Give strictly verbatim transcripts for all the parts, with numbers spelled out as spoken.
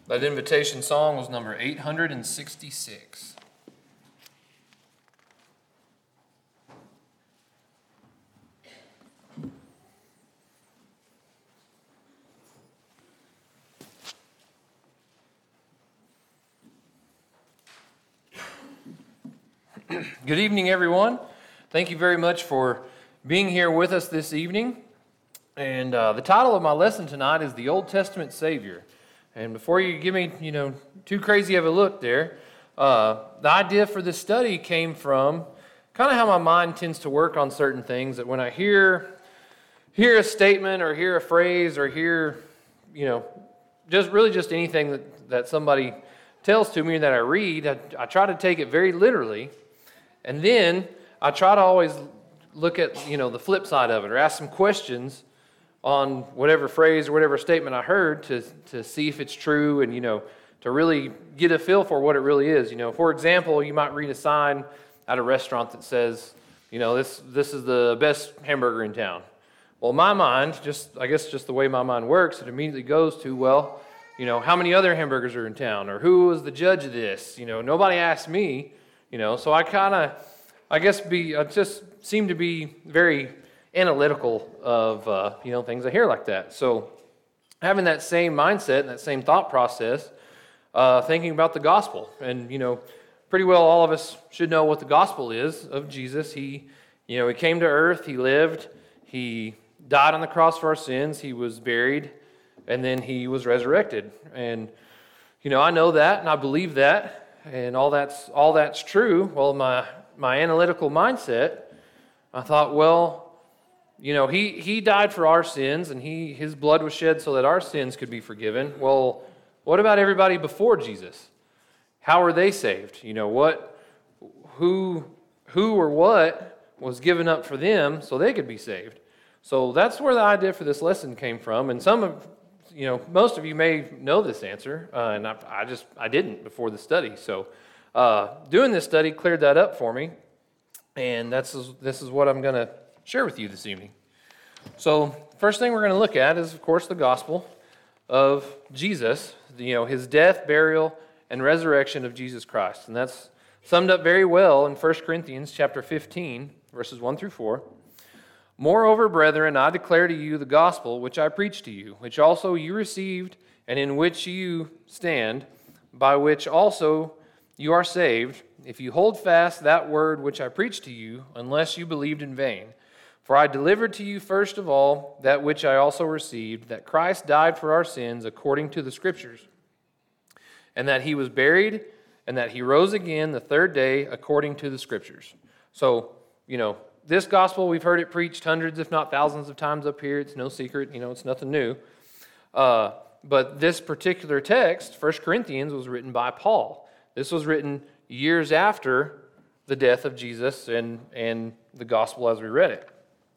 That invitation song was number eight hundred sixty-six. Good evening, everyone. Thank you very much for being here with us this evening. And uh, the title of my lesson tonight is The Old Testament Savior. And before you give me, you know, too crazy of a look there, uh, the idea for this study came from kind of how my mind tends to work on certain things. That when I hear hear a statement or hear a phrase or hear, you know, just really just anything that, that somebody tells to me or that I read, I, I try to take it very literally. And then I try to always look at, you know, the flip side of it or ask some questions on whatever phrase or whatever statement I heard to, to see if it's true and, you know, to really get a feel for what it really is. You know, for example, you might read a sign at a restaurant that says, you know, this this is the best hamburger in town. Well, my mind, just I guess just the way my mind works, it immediately goes to, well, you know, how many other hamburgers are in town? Or who was the judge of this? You know, nobody asked me. You know, so I kind of, I guess, be I just seem to be very analytical of, uh, you know, things I hear like that. So having that same mindset and that same thought process, uh, thinking about the gospel. And, you know, pretty well all of us should know what the gospel is of Jesus. He, you know, he came to earth, he lived, he died on the cross for our sins, he was buried, and then he was resurrected. And, you know, I know that and I believe that. And all that's all that's true. Well, my my analytical mindset, I thought, well, you know, he he died for our sins, and he his blood was shed so that our sins could be forgiven. Well, what about everybody before Jesus? How were they saved? You know, what, who who or what was given up for them so they could be saved? So that's where the idea for this lesson came from. And some of You know, most of you may know this answer, uh, and I, I just, I didn't before the study. So uh, doing this study cleared that up for me, and that's this is what I'm going to share with you this evening. So first thing we're going to look at is, of course, the gospel of Jesus, you know, his death, burial, and resurrection of Jesus Christ. And that's summed up very well in First Corinthians chapter fifteen, verses one through four. Moreover, brethren, I declare to you the gospel which I preached to you, which also you received, and in which you stand, by which also you are saved, if you hold fast that word which I preached to you, unless you believed in vain. For I delivered to you first of all that which I also received, that Christ died for our sins according to the Scriptures, and that he was buried, and that he rose again the third day according to the Scriptures. So, you know, this gospel, we've heard it preached hundreds, if not thousands of times up here. It's no secret, you know, it's nothing new. Uh, but this particular text, First Corinthians, was written by Paul. This was written years after the death of Jesus and, and the gospel as we read it.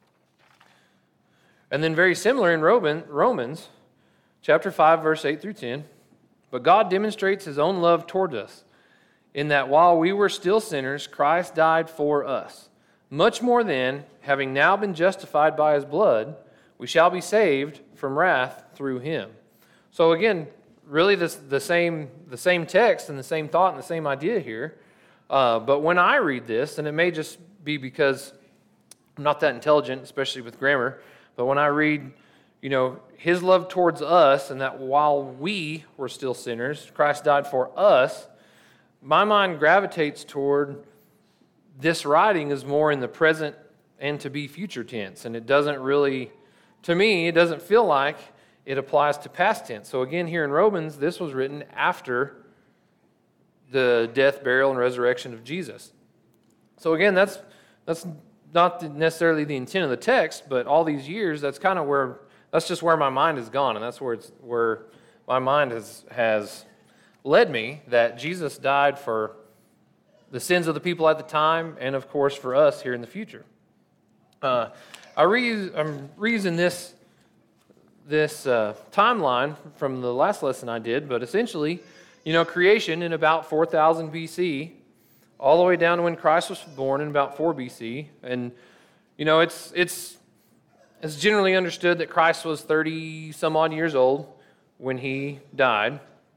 And then very similar in Roman, Romans chapter five, verse eight through ten. But God demonstrates his own love toward us, in that while we were still sinners, Christ died for us. Much more then, having now been justified by his blood, we shall be saved from wrath through him. So again, really this, the same the same text and the same thought and the same idea here. Uh, but when I read this, and it may just be because I'm not that intelligent, especially with grammar, but when I read, you know, his love towards us, and that while we were still sinners, Christ died for us, my mind gravitates toward this writing is more in the present and to be future tense, and it doesn't really, to me, it doesn't feel like it applies to past tense. So again, here in Romans, this was written after the death, burial, and resurrection of Jesus. So again, that's that's not necessarily the intent of the text, but all these years, that's kind of where, that's just where my mind has gone, and that's where it's where my mind has has led me, that Jesus died for the sins of the people at the time, and of course for us here in the future. Uh, I re- I'm reusing this this uh, timeline from the last lesson I did, but essentially, you know, creation in about four thousand B C, all the way down to when Christ was born in about four B C, and you know, it's it's it's generally understood that Christ was thirty some odd years old when he died.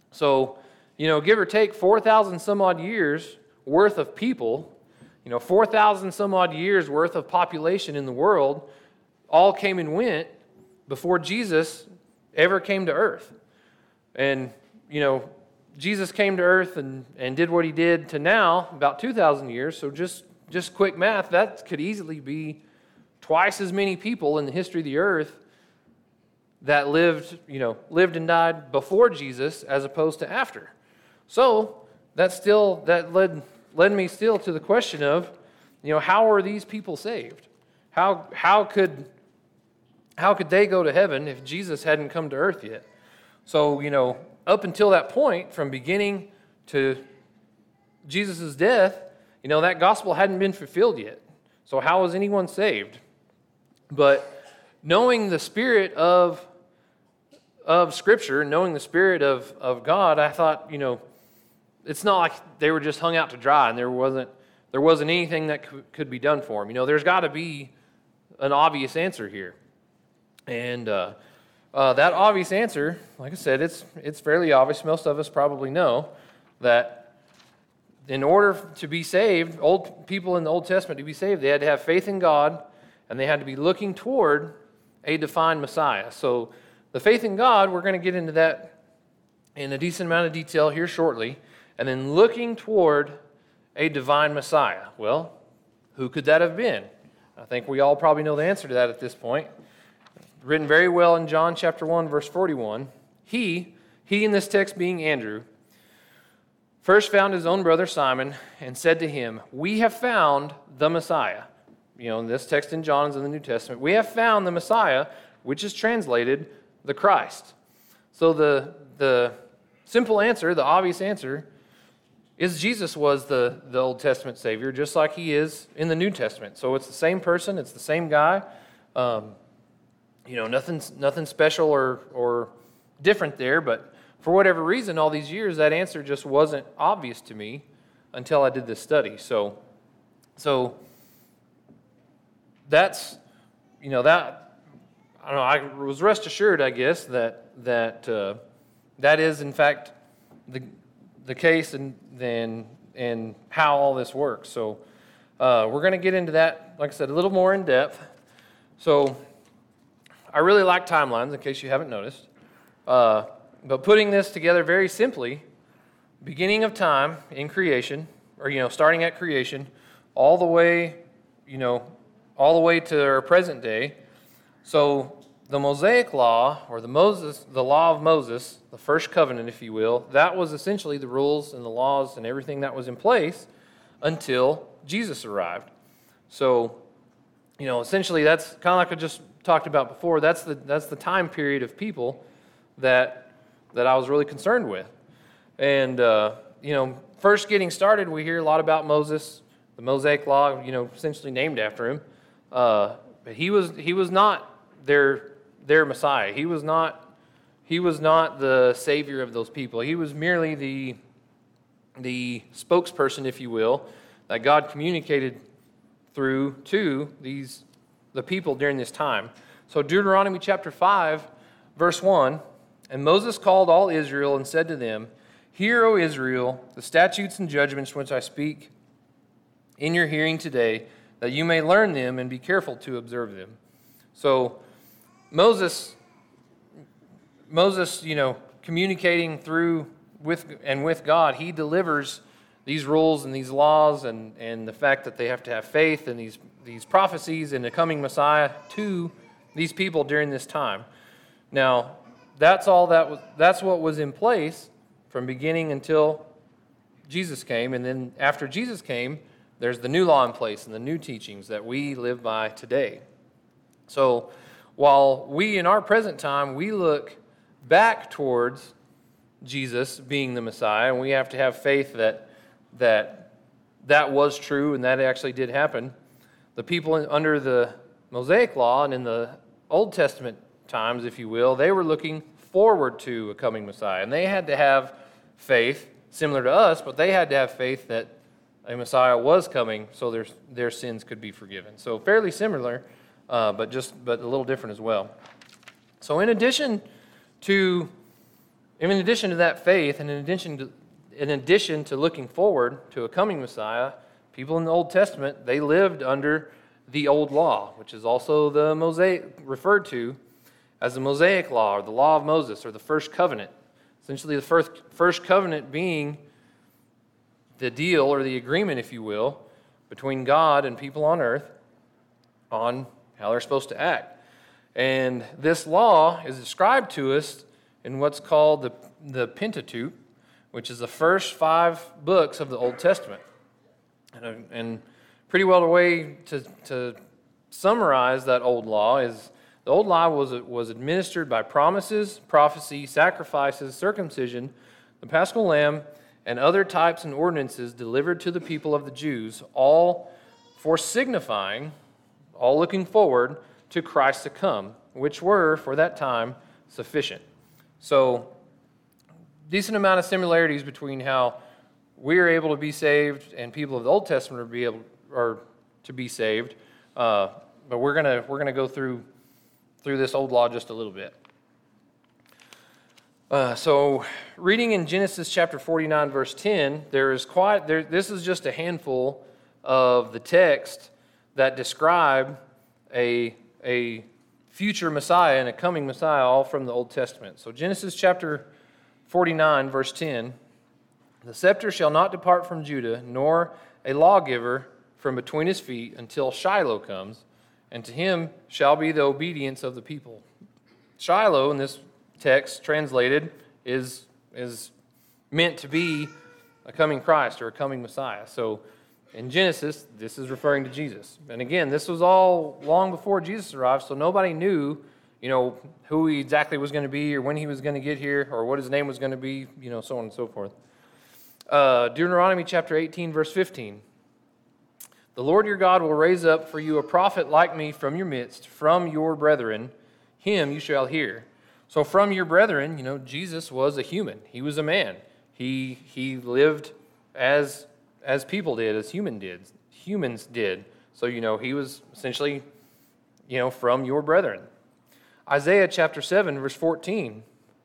So, you know, give or take four thousand some odd years worth of people, you know, four thousand some odd years worth of population in the world all came and went before Jesus ever came to earth. And, you know, Jesus came to earth and, and did what he did to now, about two thousand years. So just, just quick math, that could easily be twice as many people in the history of the earth that lived, you know, lived and died before Jesus as opposed to after. So that still, that led, led me still to the question of, you know, how are these people saved? How, how could, how could they go to heaven if Jesus hadn't come to earth yet? So, you know, up until that point, from beginning to Jesus' death, you know, that gospel hadn't been fulfilled yet. So how was anyone saved? But knowing the spirit of, of Scripture, knowing the spirit of, of God, I thought, you know, it's not like they were just hung out to dry and there wasn't, there wasn't anything that could, could be done for them. You know, there's got to be an obvious answer here. And uh, uh, that obvious answer, like I said, it's it's fairly obvious. Most of us probably know that in order to be saved, old people in the Old Testament to be saved, they had to have faith in God, and they had to be looking toward a defined Messiah. So the faith in God, we're going to get into that in a decent amount of detail here shortly, and then looking toward a divine Messiah. Well, who could that have been? I think we all probably know the answer to that at this point. Written very well in John chapter one, verse forty-one. He, he in this text being Andrew, first found his own brother Simon and said to him, "We have found the Messiah." You know, this text in John is in the New Testament. "We have found the Messiah," which is translated the Christ. So the, the simple answer, the obvious answer, is Jesus was the, the Old Testament Savior, just like he is in the New Testament. So it's the same person, it's the same guy. Um, you know, nothing, nothing special or, or different there, but for whatever reason, all these years, that answer just wasn't obvious to me until I did this study. So, so that's, you know, that, I don't know, I was rest assured, I guess, that that uh, that is, in fact, the the case and then and how all this works. So uh, we're going to get into that, like I said, a little more in depth. So I really like timelines, in case you haven't noticed. Uh, but putting this together very simply, beginning of time in creation, or, you know, starting at creation, all the way, you know, all the way to our present day. So the Mosaic law, or the Moses, the law of Moses, the first covenant, if you will, that was essentially the rules and the laws and everything that was in place until Jesus arrived. So, you know, essentially that's kind of like I just talked about before. That's the that's the time period of people that that I was really concerned with. And uh, you know, first getting started, we hear a lot about Moses, the Mosaic law, you know, essentially named after him. Uh, but he was he was not their their Messiah. He was not he was not the savior of those people. He was merely the the spokesperson, if you will, that God communicated through to these the people during this time. So Deuteronomy chapter five, verse one, "And Moses called all Israel and said to them, Hear, O Israel, the statutes and judgments which I speak in your hearing today, that you may learn them and be careful to observe them." So Moses, Moses, you know, communicating through with and with God, he delivers these rules and these laws and, and the fact that they have to have faith and these, these prophecies and the coming Messiah to these people during this time. Now, that's all that was, that's what was in place from beginning until Jesus came. And then after Jesus came, there's the new law in place and the new teachings that we live by today. So while we in our present time, we look back towards Jesus being the Messiah, and we have to have faith that that that was true and that actually did happen, the people under the Mosaic law and in the Old Testament times, if you will, they were looking forward to a coming Messiah. And they had to have faith, similar to us, but they had to have faith that a Messiah was coming so their, their sins could be forgiven. So fairly similar, uh, but just but a little different as well. So in addition to in addition to that faith, and in addition to, in addition to looking forward to a coming Messiah, people in the Old Testament, they lived under the old law, which is also the Mosaic, referred to as the Mosaic law, or the law of Moses, or the first covenant. Essentially, the first, first covenant being the deal, or the agreement, if you will, between God and people on earth on how they're supposed to act. And this law is described to us in what's called the, the Pentateuch, which is the first five books of the Old Testament. And, and pretty well the way to, to summarize that old law is the old law was, was administered by promises, prophecy, sacrifices, circumcision, the paschal lamb, and other types and ordinances delivered to the people of the Jews, all for signifying, all looking forward to Christ to come, which were, for that time, sufficient. So, decent amount of similarities between how we are able to be saved and people of the Old Testament are be able are to be saved. Uh, but we're gonna we're gonna go through through this old law just a little bit. Uh, so, reading in Genesis chapter forty-nine, verse ten, there is quite there. This is just a handful of the text that describe a a future Messiah and a coming Messiah, all from the Old Testament. So, Genesis chapter forty-nine, verse ten, the scepter shall not depart from Judah, nor a lawgiver from between his feet, until Shiloh comes, and to him shall be the obedience of the people. Shiloh, in this text translated, is, is meant to be a coming Christ or a coming Messiah. So, in Genesis, this is referring to Jesus. And again, this was all long before Jesus arrived, so nobody knew, you know, who he exactly was going to be or when he was going to get here or what his name was going to be, you know, so on and so forth. Uh, Deuteronomy chapter eighteen, verse fifteen. The Lord your God will raise up for you a prophet like me from your midst, from your brethren. Him you shall hear. So from your brethren, you know, Jesus was a human. He was a man. He he lived as as people did, as human did, humans did. So, you know, he was essentially, you know, from your brethren. Isaiah chapter seven, verse fourteen.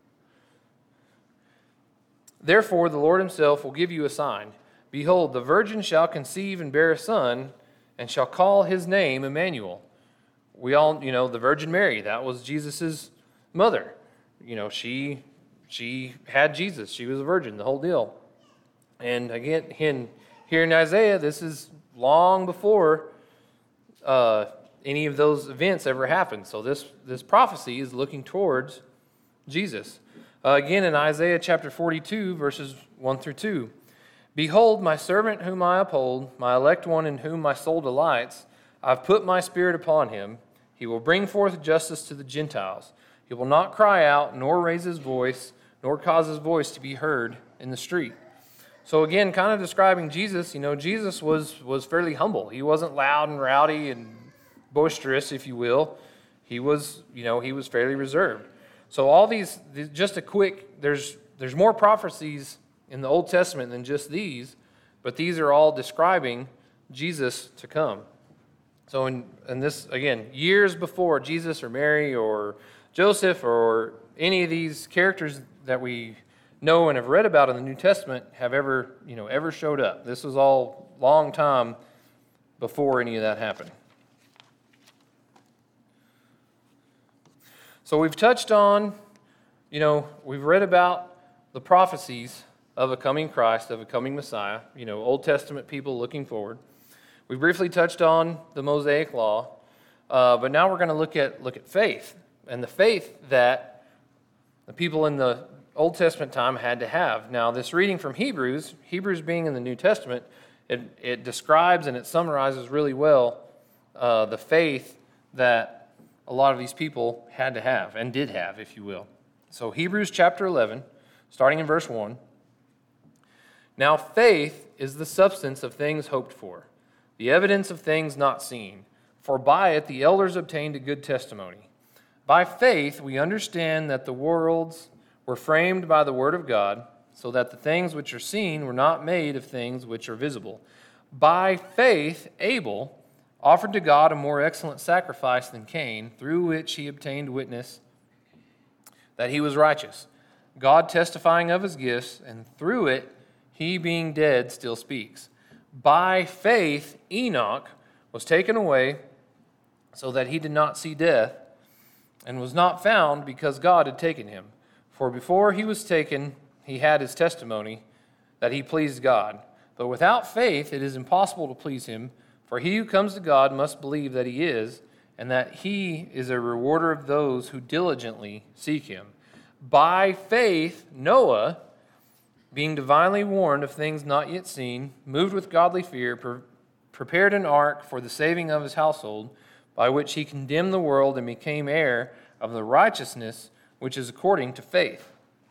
Therefore, the Lord himself will give you a sign. Behold, the virgin shall conceive and bear a son, and shall call his name Emmanuel. We all, you know, the Virgin Mary, that was Jesus' mother. You know, she she had Jesus. She was a virgin, the whole deal. And again, in, here in Isaiah, this is long before uh, any of those events ever happened. So this, this prophecy is looking towards Jesus. Uh, again, in Isaiah chapter forty-two, verses one through two. Behold, my servant whom I uphold, my elect one in whom my soul delights. I've put my spirit upon him. He will bring forth justice to the Gentiles. He will not cry out, nor raise his voice, nor cause his voice to be heard in the street. So again, kind of describing Jesus, you know, Jesus was, was fairly humble. He wasn't loud and rowdy and boisterous, if you will. He was, you know, he was fairly reserved. So all these, just a quick, there's there's more prophecies in the Old Testament than just these, but these are all describing Jesus to come. So in, in this, again, years before Jesus or Mary or Joseph or any of these characters that we know and have read about in the New Testament have ever, you know, ever showed up. This was all long time before any of that happened. So we've touched on, you know, we've read about the prophecies of a coming Christ, of a coming Messiah, you know, Old Testament people looking forward. We briefly touched on the Mosaic Law, uh, but now we're going to look at look at faith, and the faith that the people in the Old Testament time had to have. Now, this reading from Hebrews, Hebrews being in the New Testament, it, it describes and it summarizes really well uh, the faith that a lot of these people had to have, and did have, if you will. So Hebrews chapter eleven, starting in verse one. Now faith is the substance of things hoped for, the evidence of things not seen. For by it the elders obtained a good testimony. By faith we understand that the worlds were framed by the word of God, so that the things which are seen were not made of things which are visible. By faith Abel offered to God a more excellent sacrifice than Cain, through which he obtained witness that he was righteous, God testifying of his gifts, and through it, he being dead still speaks. By faith, Enoch was taken away so that he did not see death, and was not found because God had taken him. For before he was taken, he had his testimony that he pleased God. But without faith, it is impossible to please him, for he who comes to God must believe that he is, and that he is a rewarder of those who diligently seek him. By faith, Noah, being divinely warned of things not yet seen, moved with godly fear, pre- prepared an ark for the saving of his household, by which he condemned the world and became heir of the righteousness which is according to faith.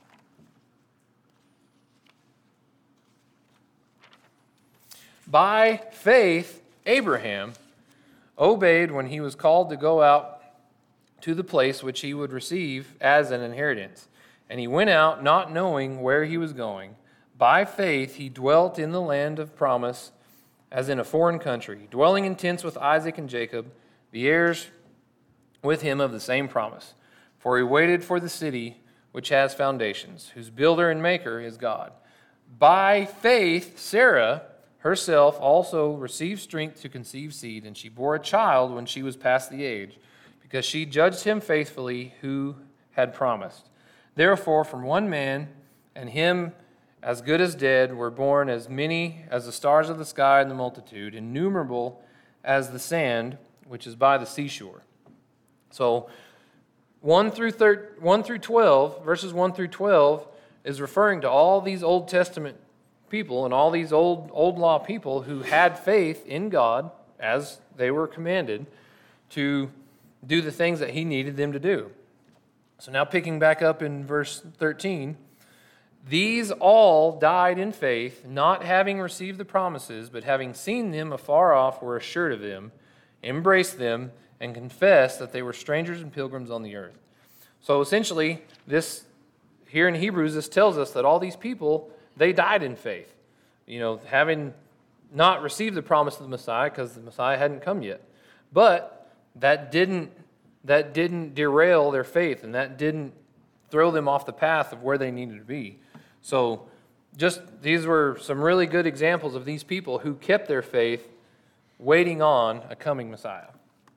By faith, Abraham obeyed when he was called to go out to the place which he would receive as an inheritance. And he went out not knowing where he was going. By faith, he dwelt in the land of promise as in a foreign country, dwelling in tents with Isaac and Jacob, the heirs with him of the same promise. For he waited for the city which has foundations, whose builder and maker is God. By faith, Sarah herself also received strength to conceive seed, and she bore a child when she was past the age, because she judged him faithfully who had promised. Therefore, from one man, and him as good as dead, were born as many as the stars of the sky in the multitude, innumerable as the sand which is by the seashore. So, one through thir- one through twelve, verses one through twelve, is referring to all these Old Testament people and all these old old law people who had faith in God as they were commanded to do the things that he needed them to do. So now picking back up in verse thirteen, these all died in faith, not having received the promises, but having seen them afar off, were assured of them, embraced them, and confessed that they were strangers and pilgrims on the earth. So essentially, this here in Hebrews, this tells us that all these people, they died in faith. You know, having not received the promise of the Messiah because the Messiah hadn't come yet. But that didn't that didn't derail their faith, and that didn't throw them off the path of where they needed to be. So just these were some really good examples of these people who kept their faith waiting on a coming Messiah.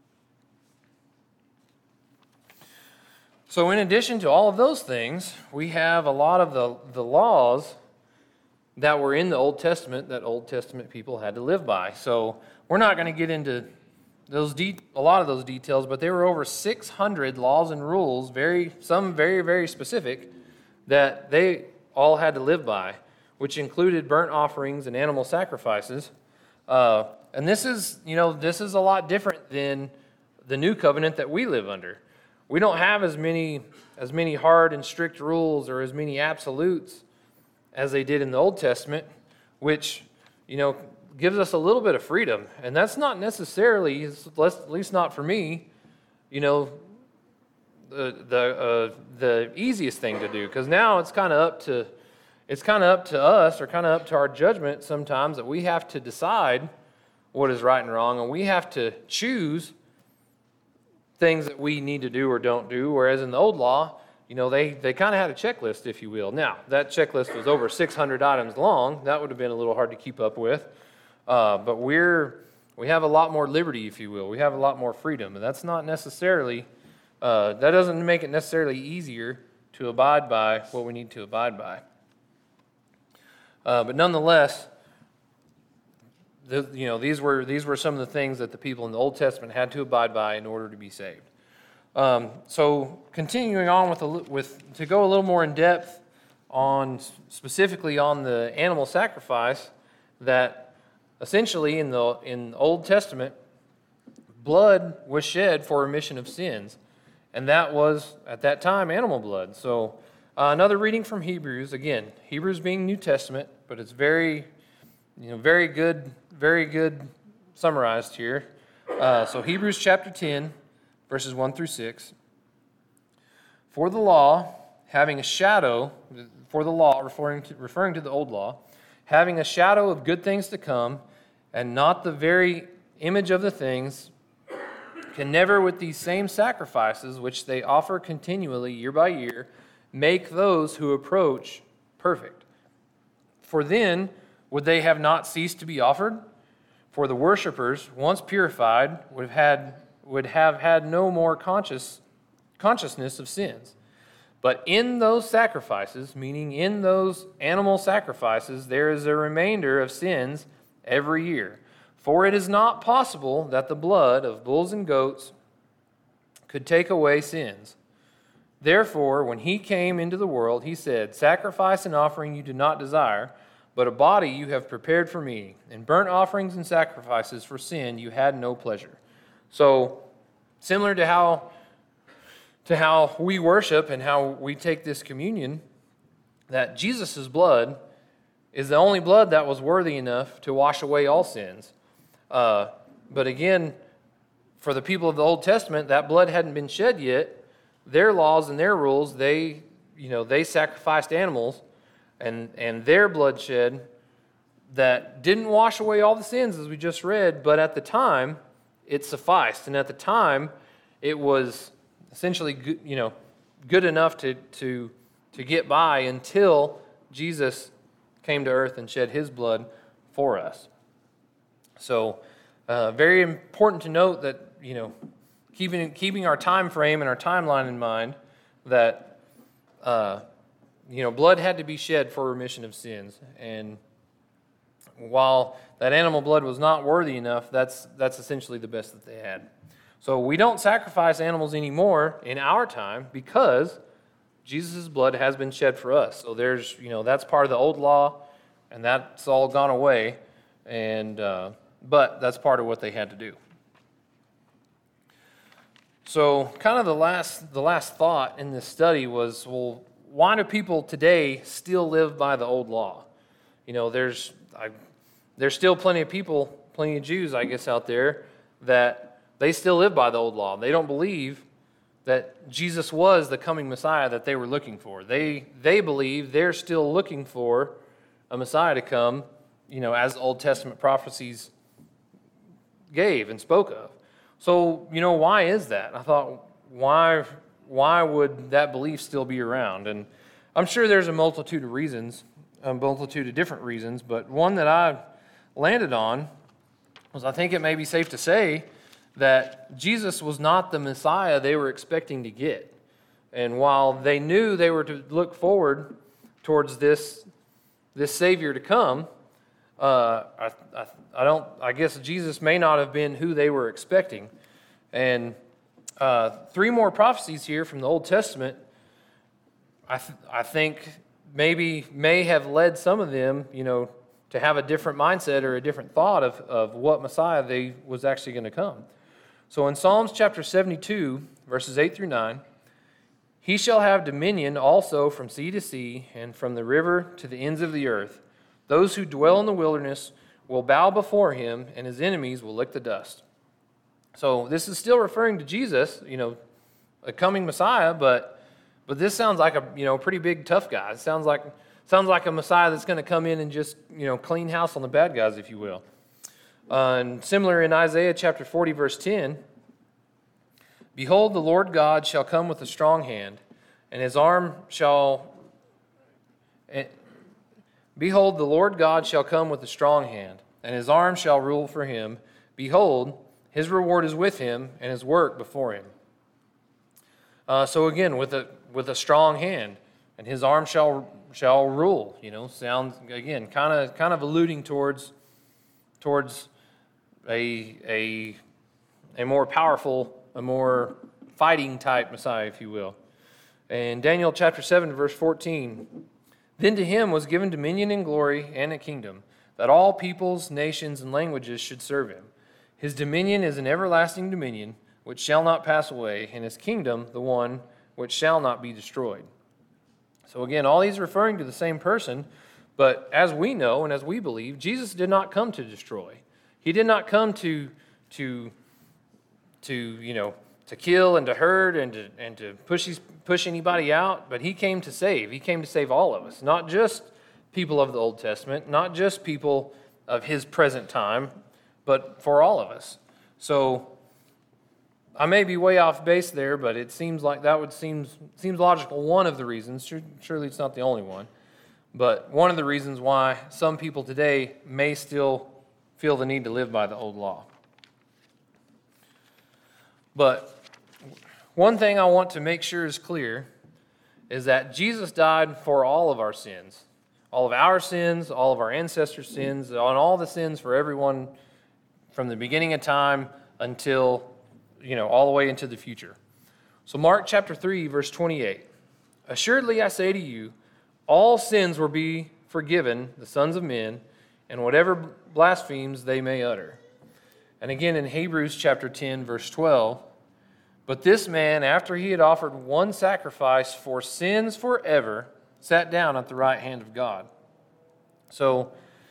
So in addition to all of those things, we have a lot of the, the laws that were in the Old Testament that Old Testament people had to live by. So we're not going to get into those de- a lot of those details, but there were over six hundred laws and rules, very some very, very specific, that they all had to live by, which included burnt offerings and animal sacrifices. Uh, and this is, you know, this is a lot different than the new covenant that we live under. We don't have as many as many hard and strict rules or as many absolutes as they did in the Old Testament, which, you know, gives us a little bit of freedom. And that's not necessarily, at least not for me, you know, the the uh, the easiest thing to do, because now it's kind of up to it's kind of up to us, or kind of up to our judgment sometimes, that we have to decide what is right and wrong, and we have to choose things that we need to do or don't do. Whereas in the old law, you know, they they kind of had a checklist, if you will. Now that checklist was over six hundred items long. That would have been a little hard to keep up with. Uh, but we're we have a lot more liberty, if you will. We have a lot more freedom, and that's not necessarily. Uh, that doesn't make it necessarily easier to abide by what we need to abide by. Uh, but nonetheless, the, you know, these were these were some of the things that the people in the Old Testament had to abide by in order to be saved. Um, so, continuing on with a, with to go a little more in depth on specifically on the animal sacrifice, that essentially in the in the Old Testament, blood was shed for remission of sins. And that was, at that time, animal blood. So uh, another reading from Hebrews. Again, Hebrews being New Testament, but it's very, you know, very good, very good summarized here. Uh, so Hebrews chapter ten, verses one through six. For the law, having a shadow, for the law, referring to, referring to the old law, having a shadow of good things to come, and not the very image of the things, can never with these same sacrifices, which they offer continually year by year, make those who approach perfect. For then would they have not ceased to be offered? For the worshipers, once purified, would have had, would have, had no more conscious, consciousness of sins. But in those sacrifices, meaning in those animal sacrifices, there is a remainder of sins every year. For it is not possible that the blood of bulls and goats could take away sins. Therefore, when he came into the world, he said, Sacrifice and offering you do not desire, but a body you have prepared for me. And burnt offerings and sacrifices for sin you had no pleasure. So, similar to how, to how we worship and how we take this communion, that Jesus' blood is the only blood that was worthy enough to wash away all sins. Uh, but again, for the people of the Old Testament, that blood hadn't been shed yet. Their laws and their rules, they, you know, they sacrificed animals, and and their bloodshed that didn't wash away all the sins, as we just read, but at the time, it sufficed, and at the time, it was essentially good, you know, good enough to to to get by until Jesus came to earth and shed his blood for us. So, uh, very important to note that, you know, keeping keeping our time frame and our timeline in mind, that uh, you know, blood had to be shed for remission of sins. And while that animal blood was not worthy enough, that's that's essentially the best that they had. So we don't sacrifice animals anymore in our time because Jesus' blood has been shed for us. So there's, you know, that's part of the old law, and that's all gone away. And uh, but that's part of what they had to do. So kind of the last the last thought in this study was, well, why do people today still live by the old law? You know, there's I, there's still plenty of people, plenty of Jews, I guess, out there that they still live by the old law. They don't believe that Jesus was the coming Messiah that they were looking for. They they believe they're still looking for a Messiah to come, you know, as Old Testament prophecies gave and spoke of. So, you know, why is that? I thought, why why would that belief still be around? And I'm sure there's a multitude of reasons, a multitude of different reasons, but one that I landed on was, I think it may be safe to say that Jesus was not the Messiah they were expecting to get. And while they knew they were to look forward towards this, this Savior to come, uh, I, I, I don't. I guess Jesus may not have been who they were expecting. And uh, three more prophecies here from the Old Testament, I, th- I think maybe may have led some of them, you know, to have a different mindset or a different thought of, of what Messiah they was actually going to come. So in Psalms chapter seventy-two, verses eight through nine, He shall have dominion also from sea to sea and from the river to the ends of the earth. Those who dwell in the wilderness will bow before him, and his enemies will lick the dust. So this is still referring to Jesus, you know, a coming Messiah, but but this sounds like a, you know, pretty big tough guy. It sounds like sounds like a Messiah that's going to come in and just, you know, clean house on the bad guys, if you will. Uh, and similar in Isaiah chapter forty, verse ten, Behold, the Lord God shall come with a strong hand, and his arm shall... And, Behold, the Lord God shall come with a strong hand, and his arm shall rule for him. Behold, his reward is with him, and his work before him. Uh, so again, with a with a strong hand, and his arm shall shall rule. You know, sounds again kind of kind of alluding towards towards a a a more powerful, a more fighting type Messiah, if you will. And Daniel chapter seven, verse fourteen. Then to him was given dominion and glory and a kingdom, that all peoples, nations, and languages should serve him. His dominion is an everlasting dominion, which shall not pass away, and his kingdom the one which shall not be destroyed. So again, all these are referring to the same person, but as we know and as we believe, Jesus did not come to destroy. He did not come to, to, to you know, to kill and to hurt and to and to push his, push anybody out, but he came to save. He came to save all of us, not just people of the Old Testament, not just people of his present time, but for all of us. So I may be way off base there, but it seems like that would seem seems logical. One of the reasons, surely it's not the only one, but one of the reasons why some people today may still feel the need to live by the old law. But one thing I want to make sure is clear is that Jesus died for all of our sins, all of our sins, all of our ancestors' sins, on all the sins for everyone from the beginning of time until, you know, all the way into the future. So Mark chapter three, verse twenty-eight. Assuredly I say to you, all sins will be forgiven the sons of men, and whatever blasphemies they may utter. And again in Hebrews chapter ten, verse twelve. But this man, after he had offered one sacrifice for sins forever, sat down at the right hand of God. So,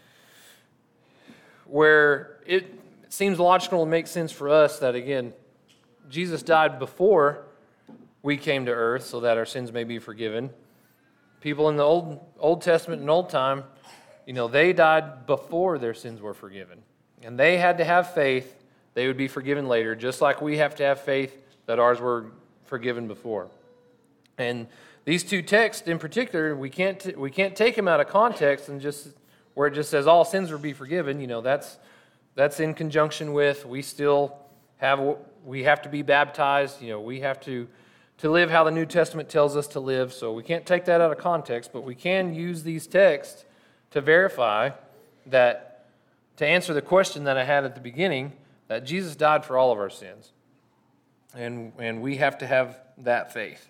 where it seems logical and makes sense for us that, again, Jesus died before we came to earth so that our sins may be forgiven. People in the Old Old Testament and Old Time, you know, they died before their sins were forgiven. And they had to have faith they would be forgiven later, just like we have to have faith that ours were forgiven before. And these two texts in particular, we can't t- we can't take them out of context and just where it just says all sins will be forgiven. You know, that's that's in conjunction with we still have we have to be baptized. You know, we have to to live how the New Testament tells us to live. So we can't take that out of context, but we can use these texts to verify that, to answer the question that I had at the beginning, that Jesus died for all of our sins. And, and we have to have that faith.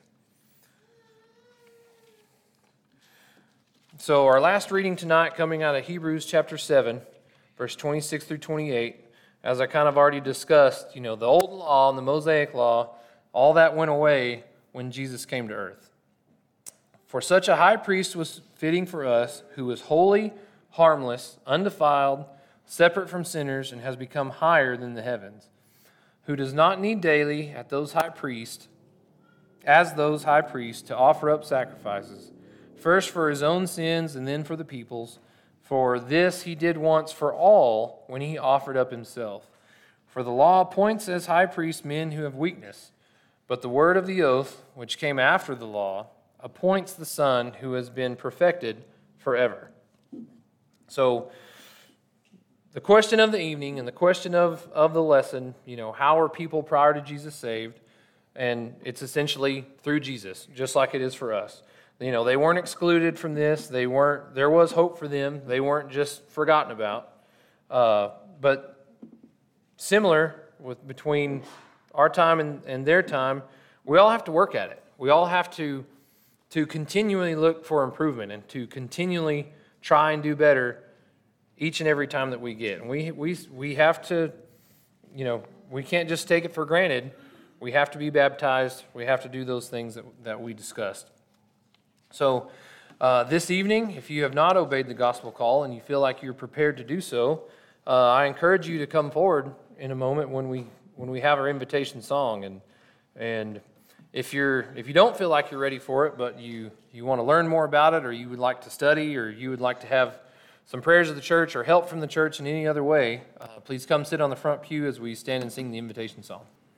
So our last reading tonight coming out of Hebrews chapter seven, verse twenty-six through twenty-eight, as I kind of already discussed, you know, the old law and the Mosaic law, all that went away when Jesus came to earth. For such a high priest was fitting for us, who was holy, harmless, undefiled, separate from sinners, and has become higher than the heavens, who does not need daily at those high priests, as those high priests, to offer up sacrifices, first for his own sins and then for the people's. For this he did once for all when he offered up himself. For the law appoints as high priests men who have weakness, but the word of the oath, which came after the law, appoints the Son who has been perfected forever. So, the question of the evening and the question of, of the lesson, you know, how are people prior to Jesus saved? And it's essentially through Jesus, just like it is for us. You know, they weren't excluded from this. They weren't. There was hope for them. They weren't just forgotten about. Uh, but similar with between our time and, and their time, we all have to work at it. We all have to to continually look for improvement and to continually try and do better each and every time that we get. And we we we have to, you know, we can't just take it for granted. We have to be baptized. We have to do those things that, that we discussed. So uh, this evening, if you have not obeyed the gospel call and you feel like you're prepared to do so, uh, I encourage you to come forward in a moment when we when we have our invitation song. And and if you're if you don't feel like you're ready for it, but you you want to learn more about it, or you would like to study, or you would like to have some prayers of the church or help from the church in any other way, uh, please come sit on the front pew as we stand and sing the invitation song.